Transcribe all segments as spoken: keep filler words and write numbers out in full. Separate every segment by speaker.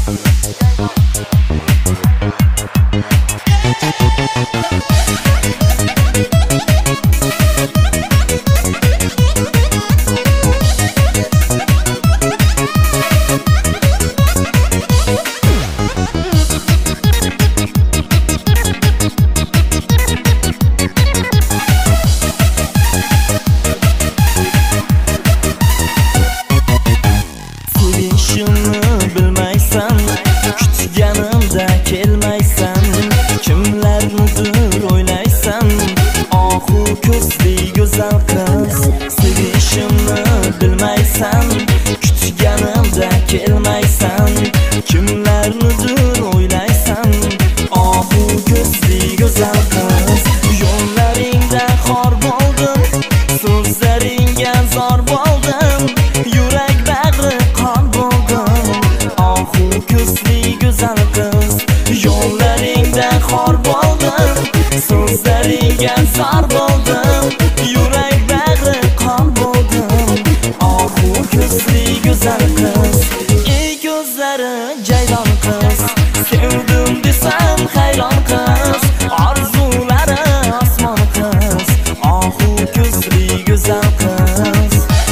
Speaker 1: bilmaysan, kutganimda kelmaysan, kimlarnidir o'ylaysan, ohu ko'zli go'zal qiz. Sevishimni bilmaysan, kutganimda kelmaysan, kimlarnidir o'ylaysan, ohu ko'zli go'zal qiz. Yo'llaringda xor bo'ldim, so'zlaringga zor bo'ldim, yurak bag'ri qon bo'ldim, ohu ko'zli go'zal qiz. Yo'llaringda xor bo'ldim, so'zlaringga zor bo'ldim, yurak bag'ri qon bo'ldim, ohu ko'zli go'zal qiz. Ey ko'zlari jaydon qiz, sevdim desam hayron qiz, orzulari osmon qiz, ohu ko'zli go'zal qiz.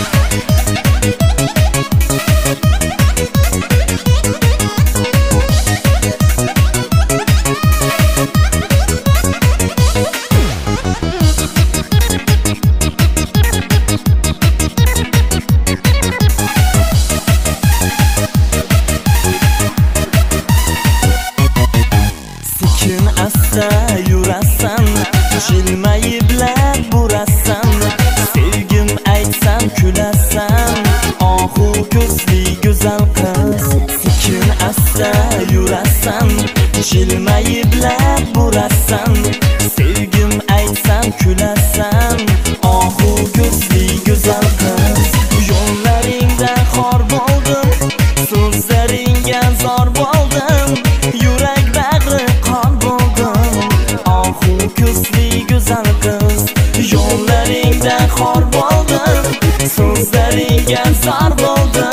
Speaker 1: Sekin asta yurasan, jilmayiblar burasan, sevgim aytsam kulasan, ohu ko'zli go'zal qiz. Sekin asta yurasan, jilmayiblar burasan, sevgim aytsam kulasan, ohu ko'zli go'zal qiz. Yo'llaringda xor bo'ldim, so'zlaringga zor bo'ldim, yurak bag'ri qon bo'ldim, ohu ko'zli go'zal qiz. Yo'llaringda xor bo'ldim, so'zlaringga zor bo'ldim,